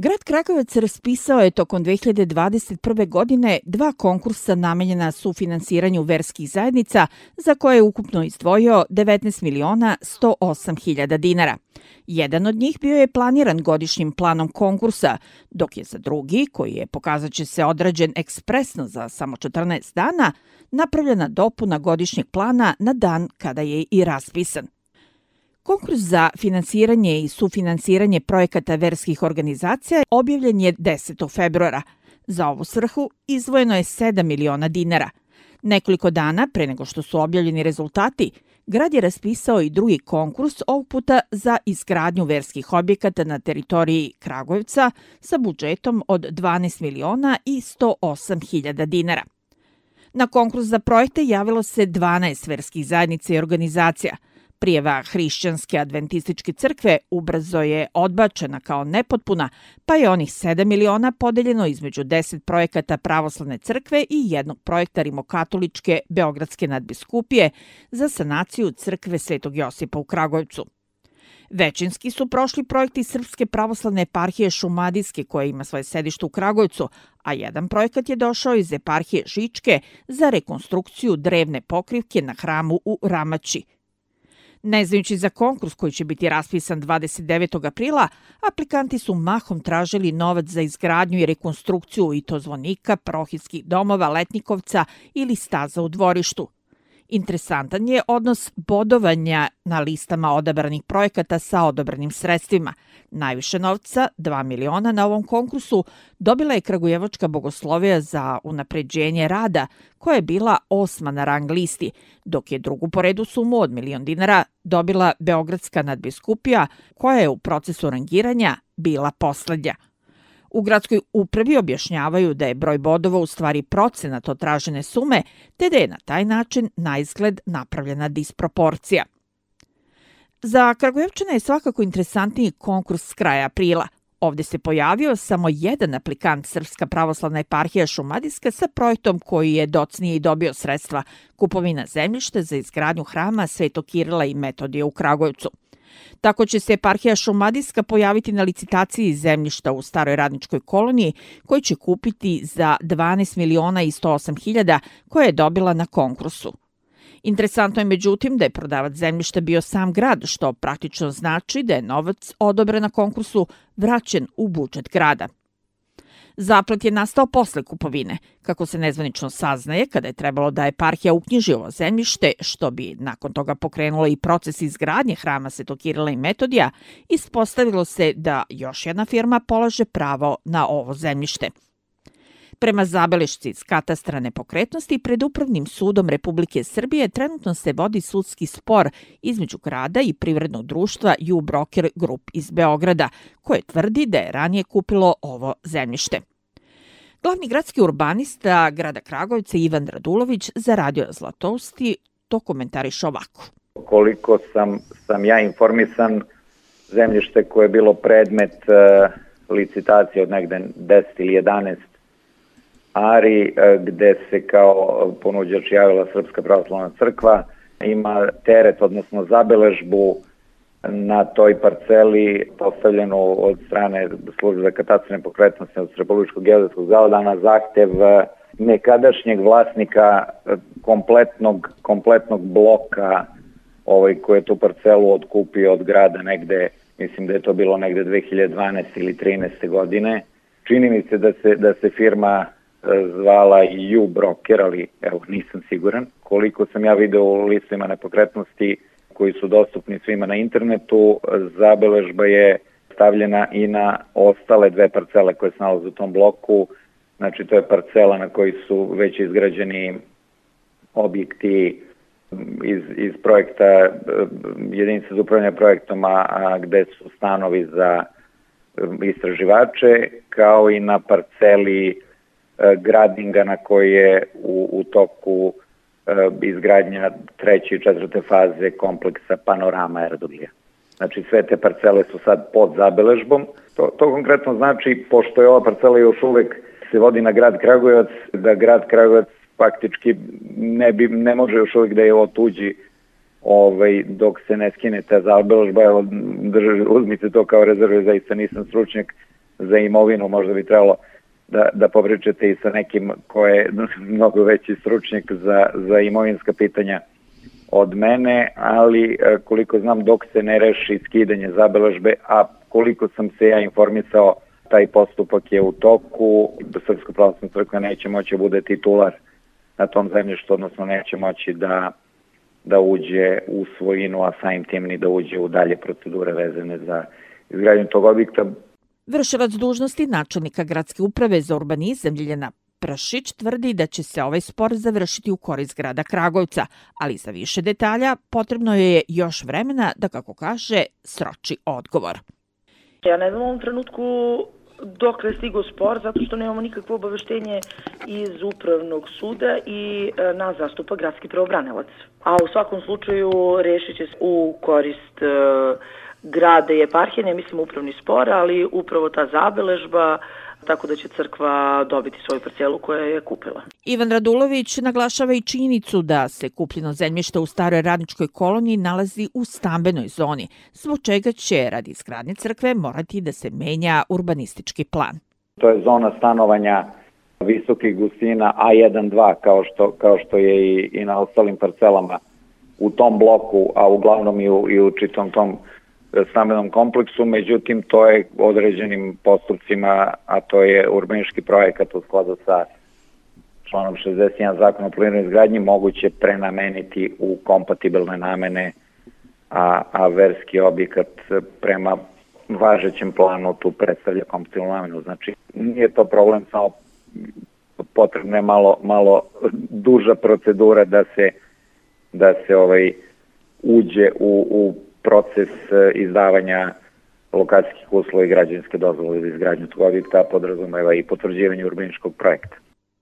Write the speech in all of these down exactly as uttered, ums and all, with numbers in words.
Grad Kragujevac raspisao je tokom dve hiljade dvadeset prve. godine dva konkursa namenjena sufinansiranju verskih zajednica za koje je ukupno izdvojio devetnaest miliona sto osam hiljada dinara. Jedan od njih bio je planiran godišnjim planom konkursa, dok je za drugi, koji je pokazat će se odrađen ekspresno za samo četrnaest dana, napravljena dopuna godišnjeg plana na dan kada je i raspisan. Konkurs za finansiranje i sufinansiranje projekata verskih organizacija objavljen je desetog februara. Za ovu svrhu izdvojeno je sedam miliona dinara. Nekoliko dana pre nego što su objavljeni rezultati, grad je raspisao i drugi konkurs, ovog puta za izgradnju verskih objekata na teritoriji Kragujevca sa budžetom od dvanaest miliona i sto osam hiljada dinara. Na konkurs za projekte javilo se dvanaest verskih zajednica i organizacija. Prijava Hrišćanske adventističke crkve ubrzo je odbačena kao nepotpuna, pa je onih sedam miliona podeljeno između deset projekata Pravoslavne crkve i jednog projekta Rimokatoličke Beogradske nadbiskupije za sanaciju crkve Svetog Josipa u Kragujevcu. Većinski su prošli projekti Srpske pravoslavne eparhije Šumadijske, koja ima svoje sedište u Kragujevcu, a jedan projekat je došao iz eparhije Žičke za rekonstrukciju drevne pokrivke na hramu u Ramači. Ne znajući za konkurs koji će biti raspisan dvadeset devetog aprila, aplikanti su mahom tražili novac za izgradnju i rekonstrukciju i to zvonika, parohijskih domova, letnikovca ili staza u dvorištu. Interesantan je odnos bodovanja na listama odabranih projekata sa odabranim sredstvima. Najviše novca, dva miliona na ovom konkursu, dobila je Kragujevačka bogoslovija za unapređenje rada, koja je bila osma na rang listi, dok je drugu po redu sumu od milion dinara dobila Beogradska nadbiskupija, koja je u procesu rangiranja bila poslednja. U gradskoj upravi objašnjavaju da je broj bodova u stvari procenat od tražene sume, te da je na taj način na izgled napravljena disproporcija. Za Kragujevčane je svakako interesantniji konkurs s kraja aprila. Ovde se pojavio samo jedan aplikant Srpska pravoslavna eparhija Šumadijska sa projektom koji je docnije i dobio sredstva kupovina zemljišta za izgradnju hrama Svetog Kirila i Metodija u Kragujevcu. Tako će se eparhija Šumadijska pojaviti na licitaciji zemljišta u staroj radničkoj koloniji koji će kupiti za dvanaest miliona i sto osam hiljada koje je dobila na konkursu. Interesantno je međutim da je prodavac zemljišta bio sam grad, što praktično znači da je novac odobren na konkursu vraćen u budžet grada. Zaplet je nastao posle kupovine, kako se nezvanično saznaje kada je trebalo da eparhija uknjiži ovo zemljište, što bi nakon toga pokrenulo i proces izgradnje hrama Svetog Kirila i Metodija, ispostavilo se da još jedna firma polaže pravo na ovo zemljište. Prema zabelešci iz katastra nepokretnosti, pred Upravnim sudom Republike Srbije trenutno se vodi sudski spor između grada i privrednog društva U Broker Group iz Beograda, koje tvrdi da je ranije kupilo ovo zemljište. Glavni gradski urbanista grada Kragujevca Ivan Radulović za Radio Zlatousti to komentariše ovako. Koliko sam, sam ja informisan, zemljište koje je bilo predmet uh, licitacije od negde deset ili jedanaest ari, gde se kao ponuđač javila Srpska pravoslavna crkva, ima teret, odnosno zabeležbu na toj parceli postavljenu od strane službe za katastar nepokretnosti od Republičkog geodetskog zavoda na zahtev nekadašnjeg vlasnika kompletnog, kompletnog bloka ovaj, koji je tu parcelu otkupio od grada negde, mislim da je to bilo negde dve hiljade dvanaeste ili trinaeste godine. Čini mi se da se, da se firma zvala i U Broker, ali evo nisam siguran. Koliko sam ja video u listima nepokretnosti koji su dostupni svima na internetu, zabeležba je stavljena i na ostale dve parcele koje se nalaze u tom bloku. Znači to je parcela na kojoj su već izgrađeni objekti iz, iz projekta jedinice za upravljanje projektom, a gde su stanovi za istraživače, kao i na parceli gradinga na koji je u, u toku e, izgradnja treće i četvrte faze kompleksa Panorama Erdogija. Znači sve te parcele su sad pod zabeležbom. To, to konkretno znači, pošto je ova parcela još uvek se vodi na grad Kragujevac, da grad Kragujevac faktički ne, bi, ne može još uvek da je otuđi ovaj, dok se ne skine ta zabeležba. Evo, drži, uzmite to kao rezervu, zaista nisam stručnjak za imovinu, možda bi trebalo da, da popričate i sa nekim ko je mnogo veći stručnjak za, za imovinska pitanja od mene, ali koliko znam dok se ne reši skidanje zabeležbe, a koliko sam se ja informisao, taj postupak je u toku, Srpska pravoslavna crkva neće moći da bude titular na tom zemljištu, odnosno neće moći da, da uđe u svojinu, a samim tim ni da uđe u dalje procedure vezane za izgradnju tog objekta. Vršilac dužnosti načelnika gradske uprave za urbanizam Ljiljana Pršić tvrdi da će se ovaj spor završiti u korist grada Kragujevca, ali za više detalja potrebno je još vremena da, kako kaže, sroči odgovor. Ja ne znam u ovom trenutku dok je stigao spor, zato što nemamo nikakvo obaveštenje iz upravnog suda i e, nas zastupa gradski pravobranilac. A u svakom slučaju rešit će se u korist e, grada i eparhije, ne mislim upravni spor, ali upravo ta zabeležba, tako da će crkva dobiti svoju parcelu koja je kupila. Ivan Radulović naglašava i činjenicu da se kupljeno zemljište u staroj radničkoj koloniji nalazi u stambenoj zoni, zbog čega će radi izgradnje crkve morati da se menja urbanistički plan. To je zona stanovanja visokih gustina A jedan dva, kao što, kao što je i, i na ostalim parcelama u tom bloku, a uglavnom i u, i u čitom tom stambenom kompleksu, međutim to je određenim postupcima, a to je urbanistički projekat u skladu sa članom šezdeset jedan Zakona o planiranju i izgradnji, moguće prenameniti u kompatibilne namene, a, a verski objekat prema važećem planu tu predstavlja kompatibilnu namenu. Znači nije to problem, samo potrebna je malo, malo duža procedura da se, da se ovaj, uđe u, u proces izdavanja lokacijskih uslova i građevinske dozvole za izgradnju tog objekta, podrazumeva i potvrđivanje urbanističkog projekta.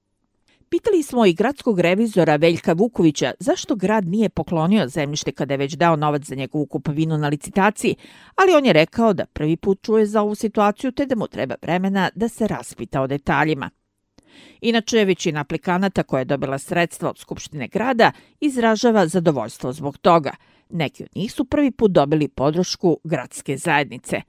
Pitali smo i gradskog revizora Veljka Vukovića zašto grad nije poklonio zemljište kada je već dao novac za njegovu kupovinu na licitaciji, ali on je rekao da prvi put čuje za ovu situaciju te da mu treba vremena da se raspita o detaljima. Inače, većina aplikanata koja je dobila sredstva od Skupštine grada izražava zadovoljstvo zbog toga. Neki od njih su prvi put dobili podršku gradske zajednice.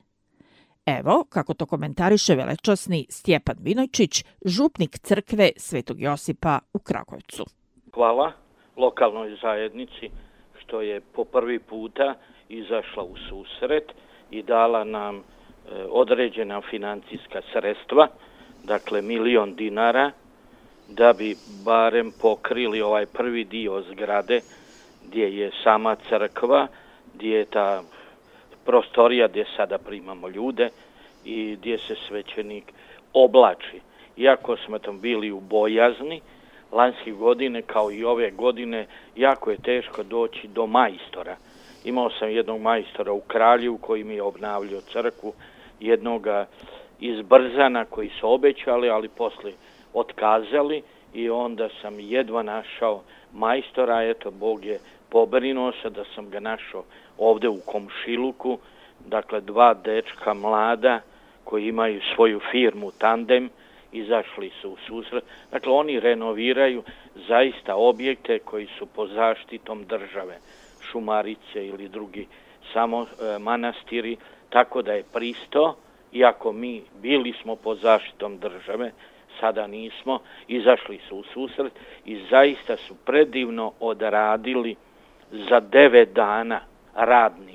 Evo kako to komentariše velečasni Stjepan Vinojčić, župnik crkve Svetog Josipa u Kragujevcu. Hvala lokalnoj zajednici što je po prvi puta izašla u susret i dala nam e, određena financijska sredstva, dakle milion dinara, da bi barem pokrili ovaj prvi dio zgrade gdje je sama crkva, gdje je ta prostorija gdje sada primamo ljude i gdje se svećenik oblači. Iako smo tam bili u bojazni, lanjske godine kao i ove godine jako je teško doći do majstora. Imao sam jednog majstora u Kraljevu koji mi je obnavljao crkvu, jednoga iz Brzana koji su obećali, ali posle otkazali i onda sam jedva našao majstora, eto Bog je pobrinuo se da sam ga našao ovde u komšiluku, dakle dva dečka mlada koji imaju svoju firmu Tandem, izašli su u susret. Dakle, oni renoviraju zaista objekte koji su po zaštitom države, Šumarice ili drugi samo e, manastiri, tako da je pristo, iako mi bili smo po zaštitom države, sada nismo, izašli su u susret i zaista su predivno odradili za devet dana radni.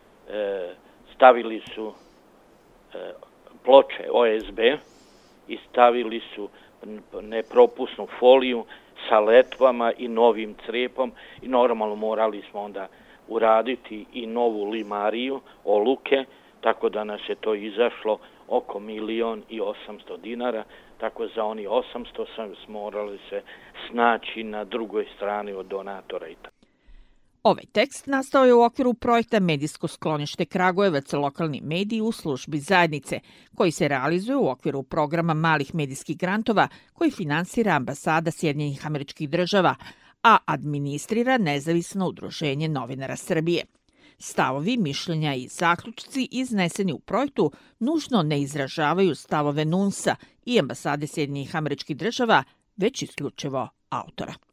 E, stavili su e, ploče O S B i stavili su nepropusnu foliju sa letvama i novim crepom i normalno morali smo onda uraditi i novu limariju, oluke, tako da nas je to izašlo oko milion i osamsto dinara, tako za oni osamsto sam morali se snaći na drugoj strani od donatora i tako. Ovaj tekst nastao je u okviru projekta Medijsko sklonište Kragujevac, lokalni mediji u službi zajednice, koji se realizuje u okviru programa malih medijskih grantova koji finansira ambasada Sjedinjenih Američkih Država, a administrira nezavisno udruženje novinara Srbije. Stavovi, mišljenja i zaključci izneseni u projektu nužno ne izražavaju stavove NUNS-a i ambasade Sjedinjenih Američkih Država, već isključivo autora.